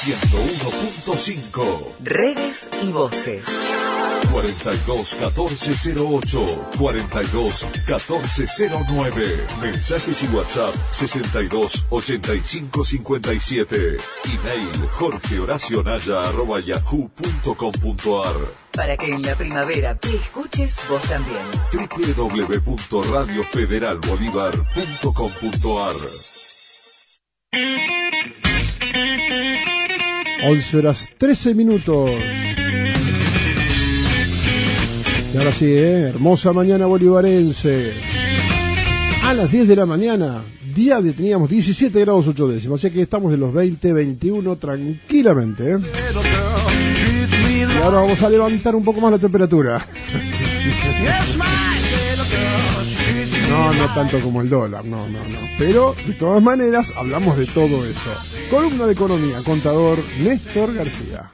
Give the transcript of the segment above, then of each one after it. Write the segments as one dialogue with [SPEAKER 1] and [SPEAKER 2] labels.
[SPEAKER 1] 101.5.
[SPEAKER 2] Redes y voces.
[SPEAKER 1] 42 1408, 42 1409. Mensajes y WhatsApp 62 85 57. Email jorgehoracionaya@yahoo.com.ar.
[SPEAKER 2] Para que en la primavera te escuches vos también.
[SPEAKER 1] www.radiofederalbolivar.com.ar.
[SPEAKER 3] 11:13. Y ahora sí, hermosa mañana bolivarense. A las 10 de la mañana, teníamos 17 grados 8 décimas, así que estamos en los 20, 21 tranquilamente. Y ahora vamos a levantar un poco más la temperatura. No tanto como el dólar, no. Pero, de todas maneras, hablamos de todo eso. Columna de economía, contador Néstor García.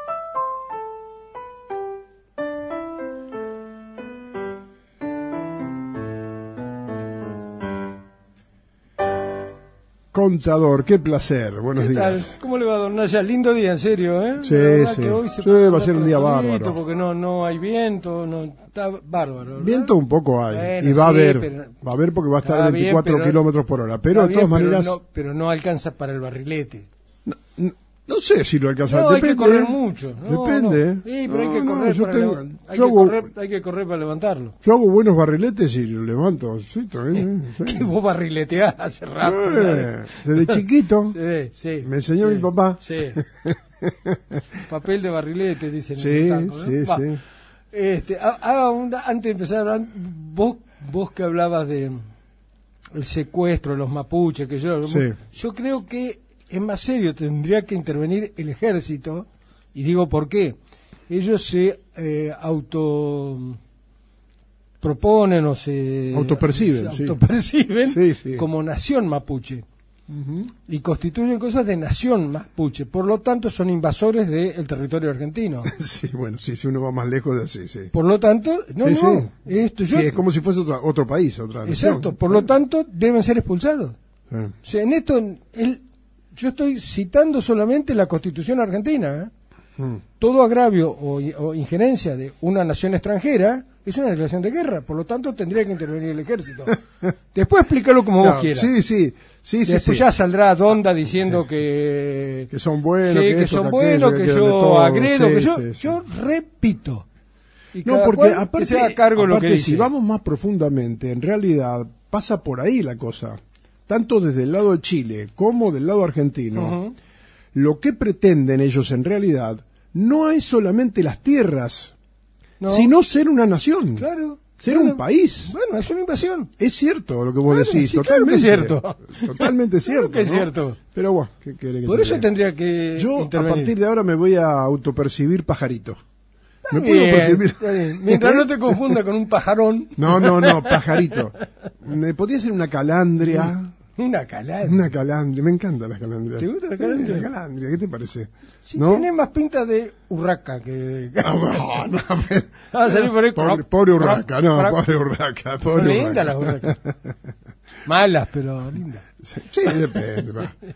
[SPEAKER 3] Contador, qué placer, buenos
[SPEAKER 4] ¿Qué
[SPEAKER 3] días.
[SPEAKER 4] tal? ¿Cómo le va, don Naya? Lindo día, en serio, ¿eh?
[SPEAKER 3] Sí, sí.
[SPEAKER 4] Que hoy
[SPEAKER 3] Sí, va a ser un día bárbaro.
[SPEAKER 4] Porque no hay viento, está bárbaro, ¿verdad?
[SPEAKER 3] Viento un poco hay,
[SPEAKER 4] Bueno,
[SPEAKER 3] y va a
[SPEAKER 4] sí,
[SPEAKER 3] haber,
[SPEAKER 4] pero
[SPEAKER 3] porque va a estar a 24
[SPEAKER 4] bien, pero,
[SPEAKER 3] kilómetros por hora, pero de todas maneras...
[SPEAKER 4] Pero no alcanza para el barrilete.
[SPEAKER 3] No sé si lo alcanza.
[SPEAKER 4] No,
[SPEAKER 3] depende,
[SPEAKER 4] hay que correr mucho.
[SPEAKER 3] Depende.
[SPEAKER 4] Sí, pero hay que correr hay que correr para levantarlo.
[SPEAKER 3] Yo hago buenos barriletes y lo levanto. Sí, también, sí.
[SPEAKER 4] Que vos barrileteás hace rato.
[SPEAKER 3] Desde chiquito.
[SPEAKER 4] Sí.
[SPEAKER 3] Me enseñó mi papá.
[SPEAKER 4] Sí. Papel de barrilete, dicen.
[SPEAKER 3] Sí,
[SPEAKER 4] en el tango, ¿no?
[SPEAKER 3] sí.
[SPEAKER 4] Antes de empezar, vos que hablabas de el secuestro de los mapuches, yo creo que es más serio, tendría que intervenir el ejército, y digo por qué. Ellos se autoproponen o se
[SPEAKER 3] autoperciben
[SPEAKER 4] como nación mapuche. Y constituyen cosas de nación mapuche, por lo tanto son invasores del territorio argentino.
[SPEAKER 3] Sí, bueno, sí, si uno va más lejos, sí.
[SPEAKER 4] Por lo tanto,
[SPEAKER 3] es como si fuese otro país, otra nación.
[SPEAKER 4] Exacto, por lo tanto deben ser expulsados.
[SPEAKER 3] Sí.
[SPEAKER 4] O sea, en esto, yo estoy citando solamente la Constitución argentina. Todo agravio o injerencia de una nación extranjera es una declaración de guerra, por lo tanto tendría que intervenir el ejército. Después explícalo como vos quieras.
[SPEAKER 3] Sí.
[SPEAKER 4] Después ya saldrá Donda diciendo que
[SPEAKER 3] son buenos,
[SPEAKER 4] que son buenos, que yo agredo, que yo repito. Y
[SPEAKER 3] no, porque
[SPEAKER 4] aparte se haga cargo lo que dice.
[SPEAKER 3] Si vamos más profundamente, en realidad pasa por ahí la cosa. Tanto desde el lado de Chile como del lado argentino, lo que pretenden ellos en realidad no es solamente las tierras, sino ser una nación.
[SPEAKER 4] Claro.
[SPEAKER 3] Ser un país.
[SPEAKER 4] Bueno, es una invasión.
[SPEAKER 3] Es cierto lo que vos decís,
[SPEAKER 4] sí,
[SPEAKER 3] totalmente.
[SPEAKER 4] Claro que es cierto.
[SPEAKER 3] Totalmente cierto.
[SPEAKER 4] Claro que es cierto.
[SPEAKER 3] Pero bueno, ¿qué querés que
[SPEAKER 4] por eso
[SPEAKER 3] diga?
[SPEAKER 4] tendría que
[SPEAKER 3] yo
[SPEAKER 4] intervenir.
[SPEAKER 3] A partir de ahora me voy a autopercibir pajarito.
[SPEAKER 4] ¿Me puedo percibir? Mientras no te confunda con un pajarón.
[SPEAKER 3] No, pajarito. Me podría ser una calandria.
[SPEAKER 4] Una calandria.
[SPEAKER 3] Una calandria, me encantan las calandrias.
[SPEAKER 4] ¿Te gusta la calandria?
[SPEAKER 3] La calandria, ¿qué te parece?
[SPEAKER 4] Sí, ¿no? Tenés más pinta de urraca que...
[SPEAKER 3] No,
[SPEAKER 4] va a salir por ahí.
[SPEAKER 3] Pobre urraca, pobre urraca.
[SPEAKER 4] Lindas las urracas. Malas, pero lindas.
[SPEAKER 3] Sí, depende.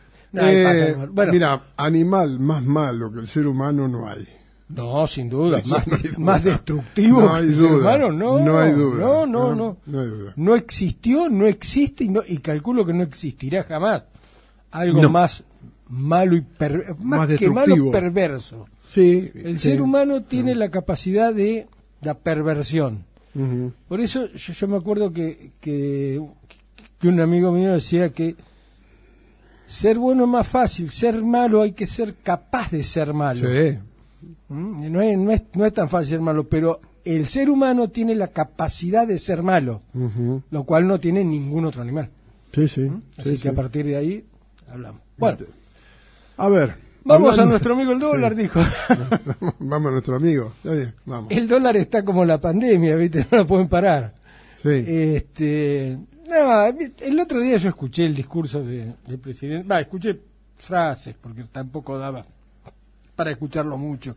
[SPEAKER 4] Bueno.
[SPEAKER 3] Mira, animal más malo que el ser humano no hay.
[SPEAKER 4] No, sin duda. Más destructivo que el ser humano,
[SPEAKER 3] no hay duda.
[SPEAKER 4] No hay duda. No existió, no existe y calculo que no existirá jamás. Algo más malo y más que malo, perverso.
[SPEAKER 3] Sí.
[SPEAKER 4] El ser humano tiene la capacidad de la perversión. Por eso yo me acuerdo que un amigo mío decía que ser bueno es más fácil, ser malo hay que ser capaz de ser malo.
[SPEAKER 3] Sí.
[SPEAKER 4] No es tan fácil ser malo, pero el ser humano tiene la capacidad de ser malo, lo cual no tiene ningún otro animal.
[SPEAKER 3] Sí.
[SPEAKER 4] Así que a partir de ahí hablamos. Bueno,
[SPEAKER 3] a ver.
[SPEAKER 4] Vamos a nuestro amigo el dólar, dijo.
[SPEAKER 3] Vamos a nuestro amigo. Vamos.
[SPEAKER 4] El dólar está como la pandemia, ¿viste? No lo pueden parar.
[SPEAKER 3] Sí.
[SPEAKER 4] El otro día yo escuché el discurso del presidente. Escuché frases, porque tampoco daba para escucharlo mucho.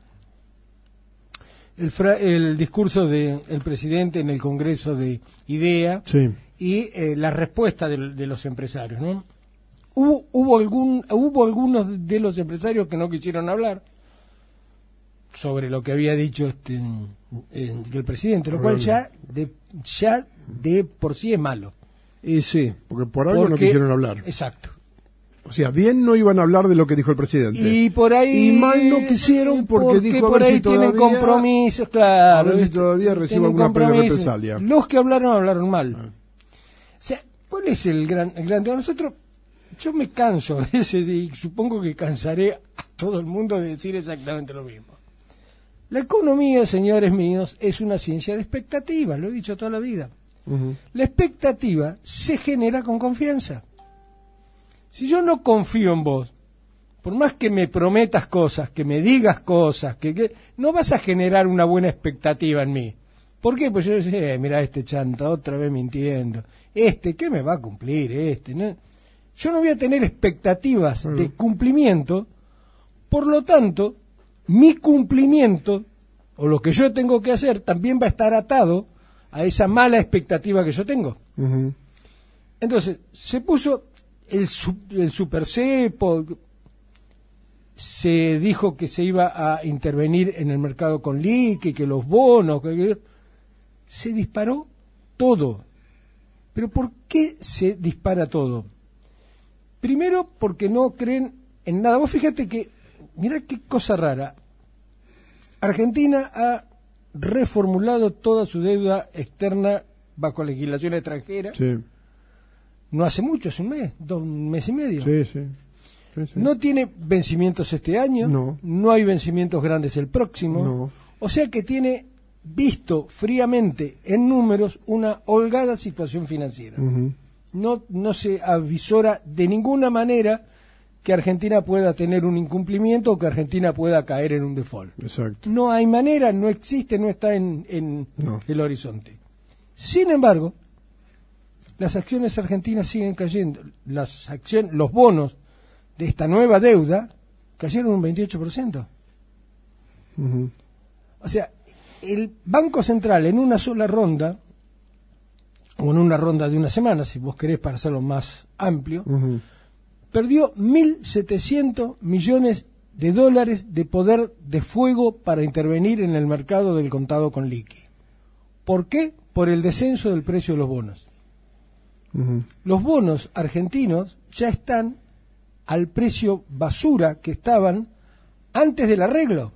[SPEAKER 4] El discurso del presidente en el Congreso de IDEA y la respuesta de los empresarios, ¿no? hubo algunos de los empresarios que no quisieron hablar sobre lo que había dicho que el presidente, lo cual ya de por sí es malo.
[SPEAKER 3] Y sí, porque por algo no quisieron hablar.
[SPEAKER 4] Exacto.
[SPEAKER 3] O sea, bien no iban a hablar de lo que dijo el presidente.
[SPEAKER 4] Y por ahí...
[SPEAKER 3] Y mal no quisieron porque dijo
[SPEAKER 4] por
[SPEAKER 3] a ver
[SPEAKER 4] ahí
[SPEAKER 3] si todavía,
[SPEAKER 4] tienen compromisos, claro.
[SPEAKER 3] A ver si todavía recibe alguna represalia.
[SPEAKER 4] Los que hablaron mal. O sea, ¿cuál es el gran tema? Nosotros, yo me canso a veces y supongo que cansaré a todo el mundo de decir exactamente lo mismo. La economía, señores míos, es una ciencia de expectativas, lo he dicho toda la vida. La expectativa se genera con confianza. Si yo no confío en vos, por más que me prometas cosas, que me digas cosas, que no vas a generar una buena expectativa en mí. ¿Por qué? Pues yo decía, mira este chanta, otra vez mintiendo. ¿Qué me va a cumplir? ¿No? Yo no voy a tener expectativas de cumplimiento, por lo tanto, mi cumplimiento, o lo que yo tengo que hacer, también va a estar atado a esa mala expectativa que yo tengo. Entonces, se puso el supercepo, se dijo que se iba a intervenir en el mercado con liqui, que los bonos, se disparó todo. ¿Pero por qué se dispara todo? Primero, porque no creen en nada. Vos fíjate que, mirá qué cosa rara, Argentina ha reformulado toda su deuda externa bajo legislación extranjera.
[SPEAKER 3] Sí.
[SPEAKER 4] No hace mucho, hace un mes, 2 meses y medio.
[SPEAKER 3] Sí.
[SPEAKER 4] No tiene vencimientos este año, no hay vencimientos grandes el próximo.
[SPEAKER 3] No.
[SPEAKER 4] O sea que tiene, visto fríamente en números, una holgada situación financiera. No se avisora de ninguna manera que Argentina pueda tener un incumplimiento o que Argentina pueda caer en un default.
[SPEAKER 3] Exacto.
[SPEAKER 4] No hay manera, no existe, no está en el horizonte. Sin embargo, las acciones argentinas siguen cayendo. Los bonos de esta nueva deuda cayeron un 28%. O sea, el Banco Central en una sola ronda, o en una ronda de una semana, si vos querés para hacerlo más amplio, perdió 1.700 millones de dólares de poder de fuego para intervenir en el mercado del contado con liqui. ¿Por qué? Por el descenso del precio de los bonos. Los bonos argentinos ya están al precio basura que estaban antes del arreglo.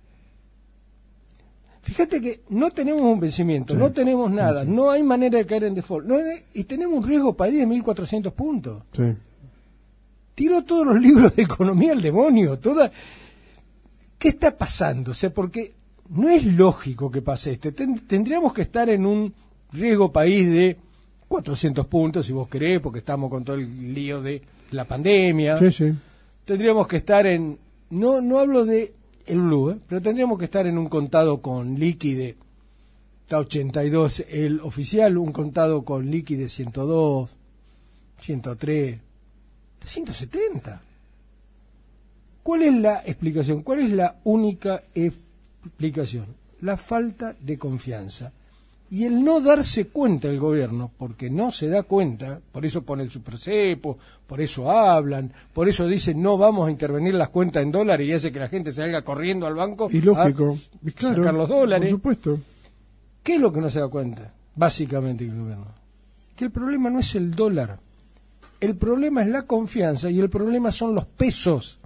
[SPEAKER 4] Fíjate que no tenemos un vencimiento, no tenemos nada, no hay manera de caer en default, y tenemos un riesgo país de 1.400 puntos. Tiró todos los libros de economía al demonio. ¿Qué está pasando? O sea, porque no es lógico que pase esto. Tendríamos que estar en un riesgo país de 400 puntos, si vos querés, porque estamos con todo el lío de la pandemia. Tendríamos que estar en... No hablo de el blue, pero tendríamos que estar en un contado con liqui de 82 el oficial, un contado con liqui de 102, 103, 170. ¿Cuál es la explicación? ¿Cuál es la única explicación? La falta de confianza. Y el no darse cuenta el gobierno, porque no se da cuenta, por eso pone el supercepo, por eso hablan, por eso dicen no vamos a intervenir las cuentas en dólares y hace que la gente salga corriendo al banco
[SPEAKER 3] y lógico,
[SPEAKER 4] a sacar los dólares.
[SPEAKER 3] Por supuesto.
[SPEAKER 4] ¿Qué es lo que no se da cuenta? Básicamente el gobierno. Que el problema no es el dólar, el problema es la confianza y el problema son los pesos.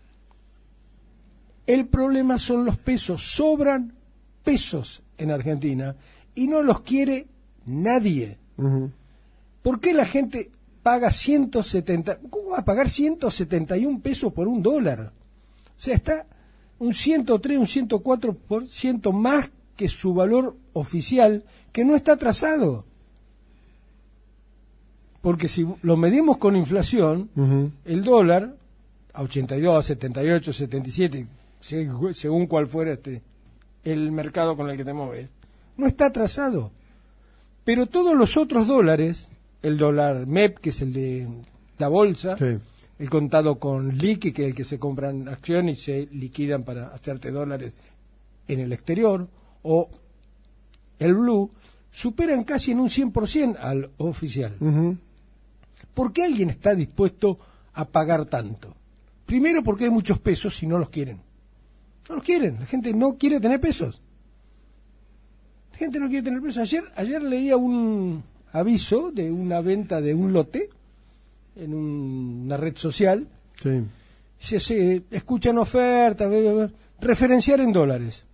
[SPEAKER 4] El problema son los pesos, sobran pesos en Argentina y no los quiere nadie. ¿Por qué la gente paga 170? ¿Cómo va a pagar 171 pesos por un dólar? O sea, está un 103, un 104% más que su valor oficial, que no está trazado. Porque si lo medimos con inflación, el dólar a 82, a 78, 77, según cuál fuera el mercado con el que te mueves, no está trazado. Pero todos los otros dólares, el dólar MEP, que es el de la bolsa, el contado con liqui, que es el que se compran acciones y se liquidan para hacerte dólares en el exterior, o el blue, superan casi en un 100% al oficial. ¿Por qué alguien está dispuesto a pagar tanto? Primero porque hay muchos pesos y no los quieren. No los quieren, la gente no quiere tener pesos. La gente no quiere tener pesos. Ayer leía un aviso de una venta de un lote en una red social.
[SPEAKER 3] Sí.
[SPEAKER 4] Se escuchan ofertas, referenciar en dólares.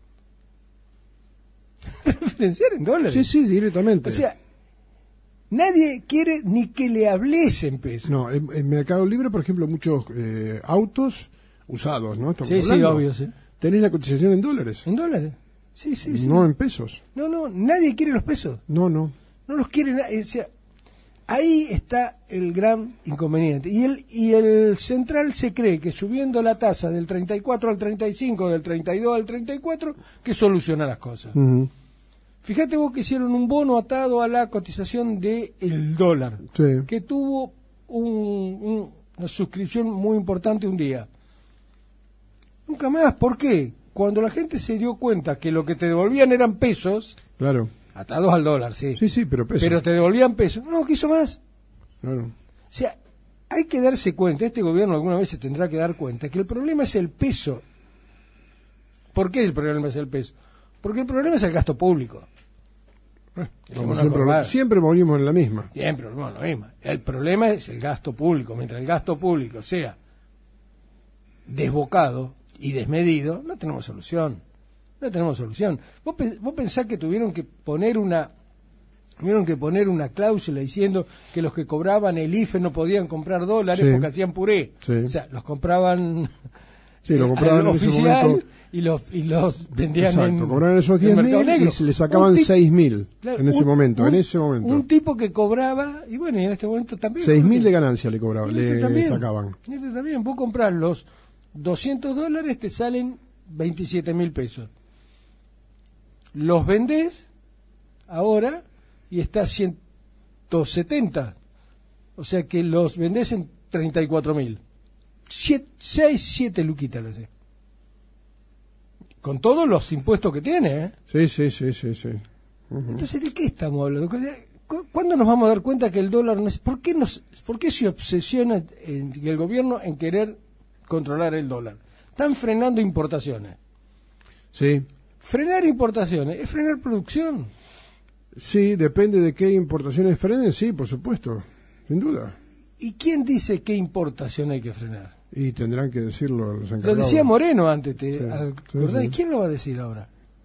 [SPEAKER 4] Referenciar en dólares.
[SPEAKER 3] Sí, sí, directamente.
[SPEAKER 4] O sea, nadie quiere ni que le hables en pesos.
[SPEAKER 3] No, en Mercado Libre, por ejemplo, muchos autos usados, ¿no? Estamos
[SPEAKER 4] Sí, sí,
[SPEAKER 3] hablando.
[SPEAKER 4] obvio, sí.
[SPEAKER 3] Tenés la cotización en dólares.
[SPEAKER 4] ¿En dólares? Sí, sí, sí.
[SPEAKER 3] No en pesos.
[SPEAKER 4] No, nadie quiere los pesos.
[SPEAKER 3] No, no.
[SPEAKER 4] No los quiere nadie. O sea, ahí está el gran inconveniente. Y el central se cree que subiendo la tasa del 34 al 35, del 32 al 34, que soluciona las cosas.
[SPEAKER 3] Ujú.
[SPEAKER 4] Fíjate vos que hicieron un bono atado a la cotización del dólar,
[SPEAKER 3] Sí.
[SPEAKER 4] que tuvo una suscripción muy importante un día. Nunca más. ¿Por qué? Cuando la gente se dio cuenta que lo que te devolvían eran pesos,
[SPEAKER 3] Claro.
[SPEAKER 4] atados al dólar, sí,
[SPEAKER 3] Sí, sí, pero pesos.
[SPEAKER 4] pero te devolvían pesos, no quiso más.
[SPEAKER 3] Claro.
[SPEAKER 4] O sea, hay que darse cuenta, este gobierno alguna vez se tendrá que dar cuenta, que el problema es el peso. ¿Por qué el problema es el peso? Porque el problema es el gasto público.
[SPEAKER 3] Como siempre morimos en la misma.
[SPEAKER 4] Siempre, no, lo mismo. El problema es el gasto público. Mientras el gasto público sea desbocado y desmedido, no tenemos solución. No tenemos solución. Vos pensás que tuvieron que poner una cláusula diciendo que los que cobraban el IFE no podían comprar dólares
[SPEAKER 3] Sí.
[SPEAKER 4] porque hacían puré.
[SPEAKER 3] Sí.
[SPEAKER 4] O sea, los compraban,
[SPEAKER 3] Sí, lo compraban
[SPEAKER 4] al
[SPEAKER 3] en ese
[SPEAKER 4] oficial
[SPEAKER 3] momento.
[SPEAKER 4] y los vendían
[SPEAKER 3] Exacto, cobraban esos
[SPEAKER 4] en mercado
[SPEAKER 3] 10.000
[SPEAKER 4] negro.
[SPEAKER 3] y se le sacaban 6.000
[SPEAKER 4] Claro,
[SPEAKER 3] en ese momento.
[SPEAKER 4] Un tipo que cobraba, y bueno, y en este momento también.
[SPEAKER 3] 6.000 de ganancia le cobraban,
[SPEAKER 4] Y este
[SPEAKER 3] le
[SPEAKER 4] también,
[SPEAKER 3] sacaban.
[SPEAKER 4] y este también, vos comprás los $200, te salen 27.000 pesos. Los vendés ahora y está 170. O sea que los vendés en 34.000. 7 luquitas lo sé. Con todos los impuestos que tiene, ¿eh?
[SPEAKER 3] Sí, sí, sí, sí, sí. Ujú.
[SPEAKER 4] Entonces, ¿de qué estamos hablando? ¿Cuándo nos vamos a dar cuenta que el dólar no es... ¿Por qué se obsesiona el gobierno en querer controlar el dólar? Están frenando importaciones.
[SPEAKER 3] Sí.
[SPEAKER 4] Frenar importaciones es frenar producción.
[SPEAKER 3] Sí, depende de qué importaciones frenen, sí, por supuesto, sin duda.
[SPEAKER 4] ¿Y quién dice qué importación hay que frenar?
[SPEAKER 3] Y tendrán que decirlo los
[SPEAKER 4] Lo
[SPEAKER 3] encargados.
[SPEAKER 4] decía Moreno antes,
[SPEAKER 3] Sí,
[SPEAKER 4] ¿verdad?
[SPEAKER 3] sí.
[SPEAKER 4] ¿Y quién lo va a decir ahora?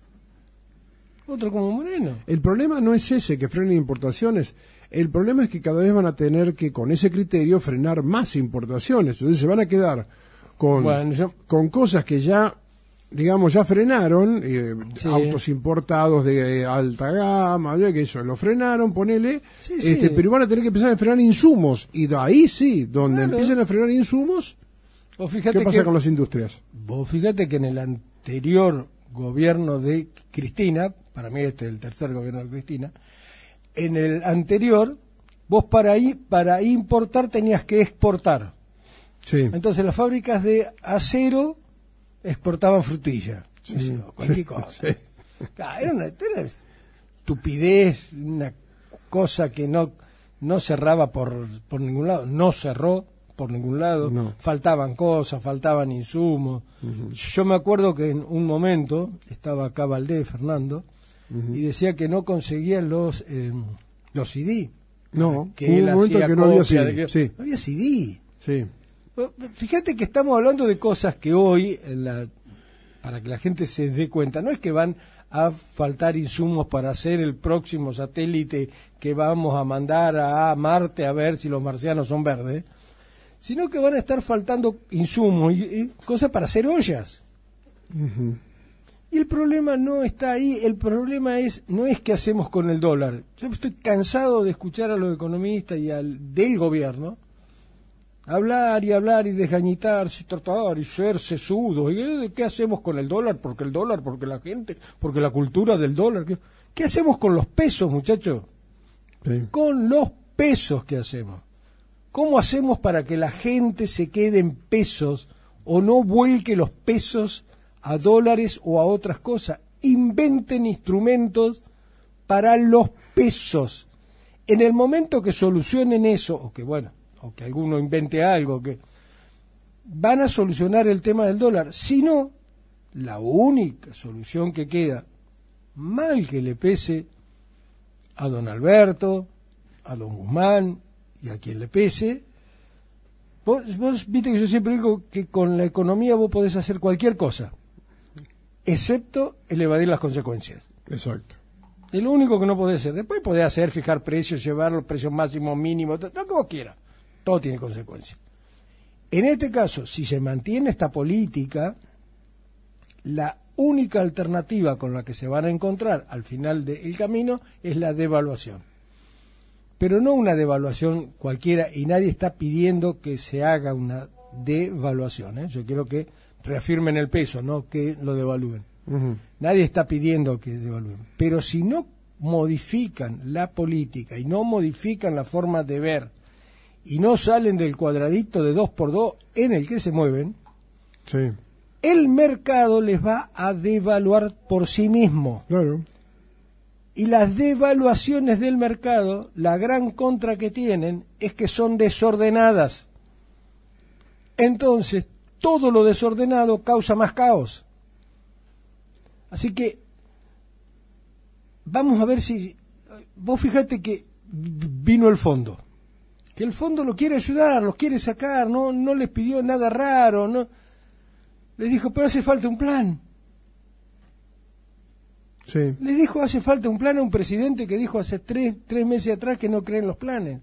[SPEAKER 4] Otro como Moreno.
[SPEAKER 3] El problema no es ese, que frenen importaciones. El problema es que cada vez van a tener que, con ese criterio, frenar más importaciones. Entonces se van a quedar con cosas que ya, digamos, ya frenaron,
[SPEAKER 4] Sí.
[SPEAKER 3] autos importados de alta gama, que eso, lo frenaron, ponele,
[SPEAKER 4] Sí, sí.
[SPEAKER 3] pero van a tener que empezar a frenar insumos. Y de ahí sí, donde
[SPEAKER 4] Claro.
[SPEAKER 3] empiecen a frenar insumos,
[SPEAKER 4] Vos fíjate
[SPEAKER 3] ¿qué pasa
[SPEAKER 4] que,
[SPEAKER 3] con las industrias?
[SPEAKER 4] vos fíjate que en el anterior gobierno de Cristina, para mí este es el tercer gobierno de Cristina, en el anterior, vos para importar tenías que exportar.
[SPEAKER 3] Sí.
[SPEAKER 4] Entonces las fábricas de acero exportaban frutilla,
[SPEAKER 3] Sí.
[SPEAKER 4] cualquier cosa.
[SPEAKER 3] Sí.
[SPEAKER 4] Claro, era una estupidez, una cosa que no cerraba por ningún lado, no cerró por ningún lado,
[SPEAKER 3] No.
[SPEAKER 4] faltaban cosas, faltaban insumos. Yo me acuerdo que en un momento estaba acá Valdés, Fernando, y decía que no conseguían los CD.
[SPEAKER 3] No,
[SPEAKER 4] que
[SPEAKER 3] hubo
[SPEAKER 4] él
[SPEAKER 3] un momento
[SPEAKER 4] hacía
[SPEAKER 3] que no había
[SPEAKER 4] copia
[SPEAKER 3] CD, sí.
[SPEAKER 4] no había CD.
[SPEAKER 3] Sí.
[SPEAKER 4] Fíjate que estamos hablando de cosas que hoy, para que la gente se dé cuenta, no es que van a faltar insumos para hacer el próximo satélite que vamos a mandar a Marte a ver si los marcianos son verdes, sino que van a estar faltando insumos y cosas para hacer ollas.
[SPEAKER 3] Ujú.
[SPEAKER 4] Y el problema no está ahí, el problema no es qué hacemos con el dólar. Yo estoy cansado de escuchar a los economistas y del gobierno hablar y desgañitarse y tratar y ser sesudos. ¿Y qué hacemos con el dólar? Porque la gente, porque la cultura del dólar. ¿Qué hacemos con los pesos, muchachos?
[SPEAKER 3] Sí.
[SPEAKER 4] Con los pesos, ¿qué hacemos? ¿Cómo hacemos para que la gente se quede en pesos o no vuelque los pesos a dólares o a otras cosas? Inventen instrumentos para los pesos. En el momento que solucionen eso, o que alguno invente algo, que van a solucionar el tema del dólar. Si no, la única solución que queda, mal que le pese a don Alberto, a don Guzmán y a quien le pese, vos viste que yo siempre digo que con la economía vos podés hacer cualquier cosa, excepto el evadir las consecuencias.
[SPEAKER 3] Exacto.
[SPEAKER 4] Es lo único que no podés hacer. Después podés hacer, fijar precios, llevar los precios máximos, mínimos, lo que vos quieras. Todo tiene consecuencias. En este caso, si se mantiene esta política, la única alternativa con la que se van a encontrar al final del camino es la devaluación. Pero no una devaluación cualquiera, y nadie está pidiendo que se haga una devaluación, ¿eh? Yo quiero que reafirmen el peso, no que lo devalúen. Uh-huh. Nadie está pidiendo que devalúen. Pero si no modifican la política y no modifican la forma de ver y no salen del cuadradito de 2x2 en el que se mueven,
[SPEAKER 3] sí,
[SPEAKER 4] el mercado les va a devaluar por sí mismo.
[SPEAKER 3] Claro.
[SPEAKER 4] Y las devaluaciones del mercado, la gran contra que tienen es que son desordenadas. Entonces, todo lo desordenado causa más caos. Así que vamos a ver si... Vos fíjate que vino el fondo. Que el fondo lo quiere ayudar, los quiere sacar, no les pidió nada raro, no les dijo, pero hace falta un plan.
[SPEAKER 3] Sí.
[SPEAKER 4] Les dijo, hace falta un plan a un presidente que dijo hace tres meses atrás que no cree en los planes.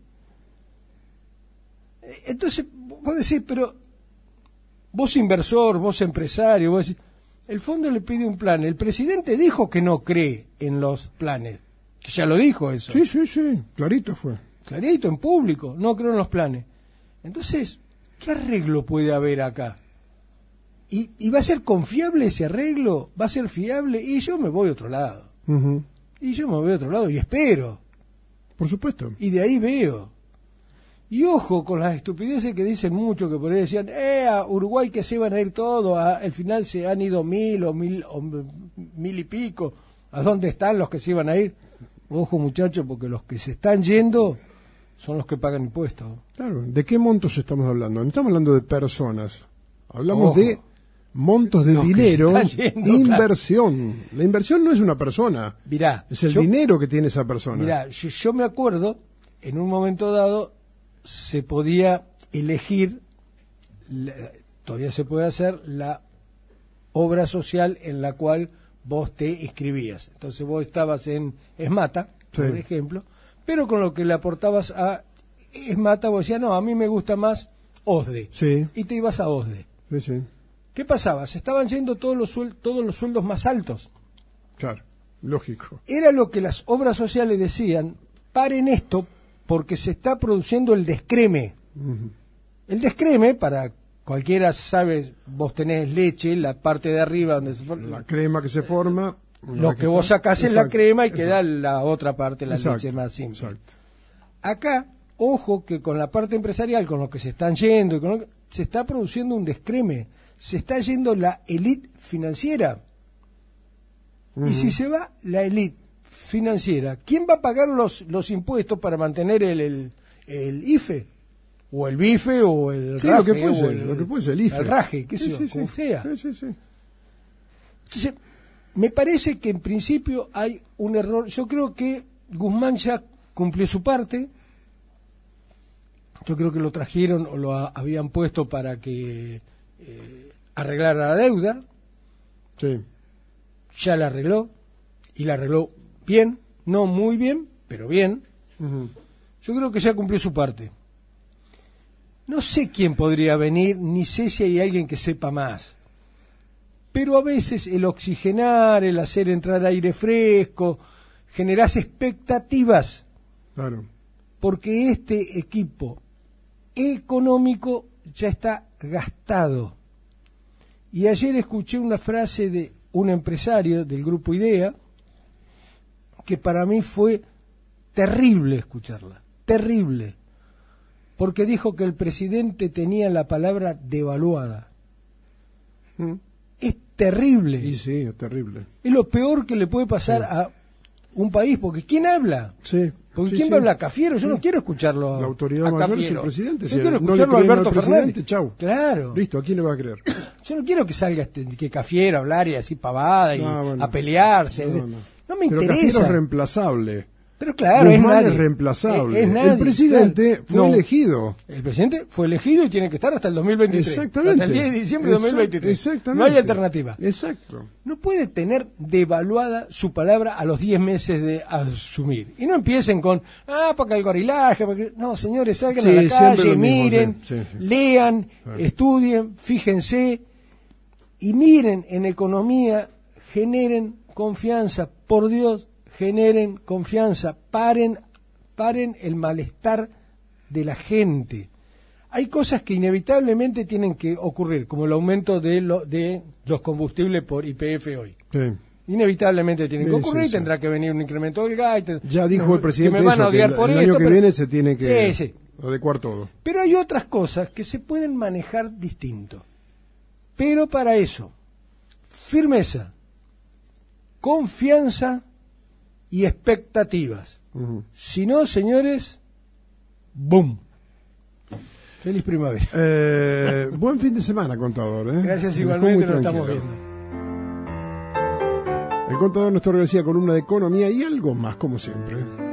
[SPEAKER 4] Entonces, vos decís, pero vos inversor, vos empresario, vos decís, el fondo le pide un plan. El presidente dijo que no cree en los planes. Que ya lo dijo eso.
[SPEAKER 3] Sí, clarito fue.
[SPEAKER 4] Clarito, en público, no creo en los planes. Entonces, ¿qué arreglo puede haber acá? ¿Y va a ser confiable ese arreglo? ¿Va a ser fiable? Y yo me voy a otro lado.
[SPEAKER 3] Uh-huh.
[SPEAKER 4] Y yo me voy a otro lado y espero.
[SPEAKER 3] Por supuesto.
[SPEAKER 4] Y de ahí veo. Y ojo con las estupideces que dicen mucho, que por ahí decían, a Uruguay que se iban a ir todos, al final se han ido 1000 o 1000 y pico. ¿A dónde están los que se iban a ir? Ojo, muchachos, porque los que se están yendo son los que pagan impuestos.
[SPEAKER 3] Claro, ¿de qué montos estamos hablando? No estamos hablando de personas. Hablamos
[SPEAKER 4] Ojo,
[SPEAKER 3] de montos de
[SPEAKER 4] los
[SPEAKER 3] dinero,
[SPEAKER 4] que se están yendo,
[SPEAKER 3] inversión. Claro. La inversión no es una persona.
[SPEAKER 4] Mirá,
[SPEAKER 3] es el dinero que tiene esa persona.
[SPEAKER 4] Mirá, yo me acuerdo, en un momento dado, se podía elegir, todavía se puede hacer, la obra social en la cual vos te inscribías. Entonces vos estabas en Esmata,
[SPEAKER 3] sí,
[SPEAKER 4] por ejemplo, pero con lo que le aportabas a Esmata vos decías, no, a mí me gusta más OSDE.
[SPEAKER 3] Sí.
[SPEAKER 4] Y te ibas a OSDE.
[SPEAKER 3] Sí.
[SPEAKER 4] ¿Qué pasaba? Se estaban yendo todos los sueldos más altos.
[SPEAKER 3] Claro, lógico.
[SPEAKER 4] Era lo que las obras sociales decían, paren esto porque se está produciendo el descreme. Uh-huh. El descreme, para cualquiera sabe, vos tenés leche, la parte de arriba donde se forma,
[SPEAKER 3] la crema que se forma,
[SPEAKER 4] lo que vos sacás es la crema y queda la otra parte, la leche más simple.
[SPEAKER 3] Exacto.
[SPEAKER 4] Acá, ojo que con la parte empresarial, con lo que se están yendo, se está produciendo un descreme, se está yendo la élite financiera. Uh-huh. Y si se va la élite financiera, ¿quién va a pagar los impuestos para mantener el IFE? O el BIFE, o el RAFE,
[SPEAKER 3] lo que puede ser, el IFE.
[SPEAKER 4] El RAJE, qué sé yo, como sea.
[SPEAKER 3] Sí.
[SPEAKER 4] Entonces, me parece que en principio hay un error. Yo creo que Guzmán ya cumplió su parte. Yo creo que lo trajeron o lo habían puesto para que arreglara la deuda.
[SPEAKER 3] Sí.
[SPEAKER 4] Ya la arregló, y la arregló bien, no muy bien, pero bien.
[SPEAKER 3] Uh-huh.
[SPEAKER 4] Yo creo que ya cumplió su parte. No sé quién podría venir, ni sé si hay alguien que sepa más. Pero a veces el oxigenar, el hacer entrar aire fresco, generás expectativas.
[SPEAKER 3] Claro.
[SPEAKER 4] Porque este equipo económico ya está gastado. Y ayer escuché una frase de un empresario del grupo IDEA, que para mí fue terrible escucharla, terrible. Porque dijo que el presidente tenía la palabra devaluada. Es terrible.
[SPEAKER 3] Y sí, es terrible.
[SPEAKER 4] Es lo peor que le puede pasar a un país, porque ¿quién habla?
[SPEAKER 3] Sí.
[SPEAKER 4] Porque
[SPEAKER 3] sí,
[SPEAKER 4] ¿quién
[SPEAKER 3] sí.
[SPEAKER 4] va a hablar? Cafiero, yo no quiero escucharlo.
[SPEAKER 3] La autoridad
[SPEAKER 4] a
[SPEAKER 3] mayor
[SPEAKER 4] Cafiero.
[SPEAKER 3] es el presidente.
[SPEAKER 4] Yo
[SPEAKER 3] Si
[SPEAKER 4] quiero
[SPEAKER 3] no le
[SPEAKER 4] escucharlo a
[SPEAKER 3] creen al
[SPEAKER 4] Alberto
[SPEAKER 3] presidente,
[SPEAKER 4] Fernández.
[SPEAKER 3] chau.
[SPEAKER 4] Claro.
[SPEAKER 3] Listo, ¿a quién le va a creer?
[SPEAKER 4] Yo no quiero que salga que Cafiero a hablar y así pavada y
[SPEAKER 3] No, bueno.
[SPEAKER 4] a pelearse. No me
[SPEAKER 3] Pero Cafiero
[SPEAKER 4] interesa.
[SPEAKER 3] es reemplazable.
[SPEAKER 4] Pero claro, es
[SPEAKER 3] Guzmán
[SPEAKER 4] nadie.
[SPEAKER 3] es reemplazable.
[SPEAKER 4] Es nadie,
[SPEAKER 3] El presidente
[SPEAKER 4] claro.
[SPEAKER 3] fue
[SPEAKER 4] No.
[SPEAKER 3] elegido.
[SPEAKER 4] El presidente fue elegido y tiene que estar hasta el 2023.
[SPEAKER 3] Exactamente.
[SPEAKER 4] Hasta el 10 de diciembre de 2023.
[SPEAKER 3] Exactamente.
[SPEAKER 4] No hay alternativa.
[SPEAKER 3] Exacto.
[SPEAKER 4] No puede tener devaluada su palabra a los 10 meses de asumir. Y no empiecen con, porque el gorilaje, porque... No, señores, salgan a
[SPEAKER 3] Sí,
[SPEAKER 4] la
[SPEAKER 3] siempre
[SPEAKER 4] calle,
[SPEAKER 3] lo mismo,
[SPEAKER 4] miren,
[SPEAKER 3] sí, sí.
[SPEAKER 4] lean,
[SPEAKER 3] Claro.
[SPEAKER 4] estudien, fíjense y miren en economía, generen confianza, por Dios, generen confianza, paren el malestar de la gente. Hay cosas que inevitablemente tienen que ocurrir, como el aumento de los combustibles por YPF hoy.
[SPEAKER 3] Sí.
[SPEAKER 4] Inevitablemente tienen que
[SPEAKER 3] Sí,
[SPEAKER 4] ocurrir,
[SPEAKER 3] sí, sí.
[SPEAKER 4] tendrá que venir un incremento del gas.
[SPEAKER 3] Ya dijo el presidente
[SPEAKER 4] que me van a
[SPEAKER 3] eso, que
[SPEAKER 4] odiar por
[SPEAKER 3] el
[SPEAKER 4] esto,
[SPEAKER 3] año que
[SPEAKER 4] pero-
[SPEAKER 3] viene se tiene que
[SPEAKER 4] Sí, sí.
[SPEAKER 3] adecuar todo.
[SPEAKER 4] Pero hay otras cosas que se pueden manejar distinto. Pero para eso, firmeza, confianza y expectativas.
[SPEAKER 3] Ujú.
[SPEAKER 4] Si no, señores, ¡boom! Feliz primavera.
[SPEAKER 3] Buen fin de semana, contador.
[SPEAKER 4] Gracias
[SPEAKER 3] Me dejó
[SPEAKER 4] igualmente,
[SPEAKER 3] muy
[SPEAKER 4] nos estamos
[SPEAKER 3] tranquilo.
[SPEAKER 4] viendo.
[SPEAKER 3] El contador nos organiza columna de economía y algo más, como siempre.